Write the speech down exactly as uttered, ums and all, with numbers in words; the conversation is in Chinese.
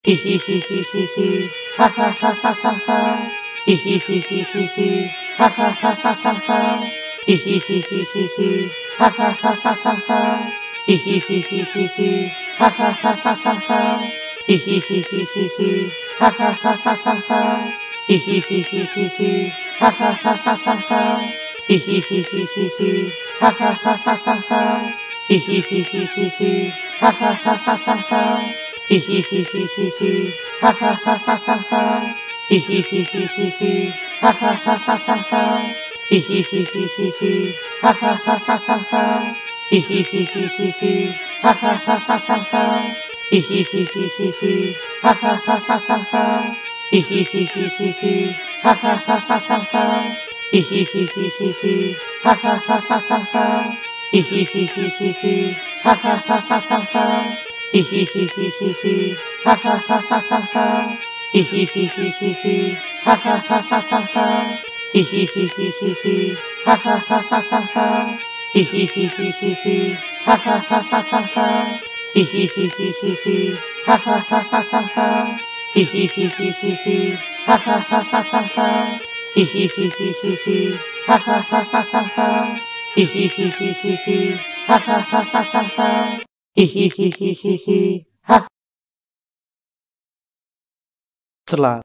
嘿嘿嘿嘿嘿嘿，哈哈哈哈哈哈，嘿嘿嘿嘿嘿嘿，哈哈哈哈哈哈，嘿嘿嘿嘿嘿嘿，哈哈哈哈哈哈，嘿嘿嘿嘿嘿嘿，哈哈哈哈哈哈，嘿嘿嘿嘿嘿嘿，哈哈哈哈哈哈，嘿嘿嘿嘿嘿嘿，哈哈哈哈哈哈，嘿嘿嘿嘿嘿嘿，哈哈哈哈哈哈，嘿嘿嘿嘿嘿嘿，哈哈哈哈哈哈。嘿嘿嘿嘿嘿嘿，哈哈哈哈哈哈！嘿嘿嘿嘿嘿嘿，哈哈哈哈哈哈！嘿嘿嘿嘿嘿嘿，哈哈哈哈哈哈！嘿嘿嘿嘿嘿嘿，哈哈哈哈哈哈！嘿嘿嘿嘿嘿嘿，哈哈哈哈哈哈！嘿嘿嘿嘿嘿嘿，哈哈哈哈哈哈！嘿嘿嘿嘿嘿嘿，哈哈哈哈哈哈！嘿嘿嘿嘿嘿嘿，哈哈哈哈哈哈！嘿嘿嘿嘿嘿嘿，哈哈哈哈哈哈！嘿嘿嘿嘿嘿嘿，哈哈哈哈哈哈！嘿嘿嘿嘿嘿嘿，哈哈哈哈哈哈！嘿嘿嘿嘿嘿嘿，哈哈哈哈哈哈！嘿嘿嘿嘿嘿嘿，哈哈哈哈哈哈！嘿嘿嘿嘿嘿嘿，哈哈哈哈哈哈！嘿嘿嘿嘿嘿嘿，哈哈哈哈哈哈！嘿嘿嘿嘿嘿嘿，哈哈哈哈哈哈！嘿嘿嘿嘿嘿嘿，哈。